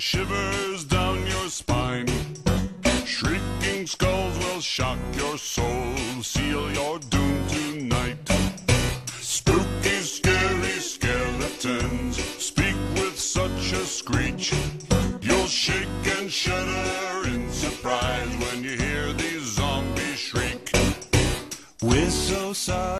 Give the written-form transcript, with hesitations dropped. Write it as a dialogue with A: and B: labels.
A: shivers down your spine. Shrieking skulls will shock your soul, seal your doom tonight. Spooky, scary skeletons speak with such a screech. You'll shake and shudder in surprise when you hear these zombies shriek. We're so sorry.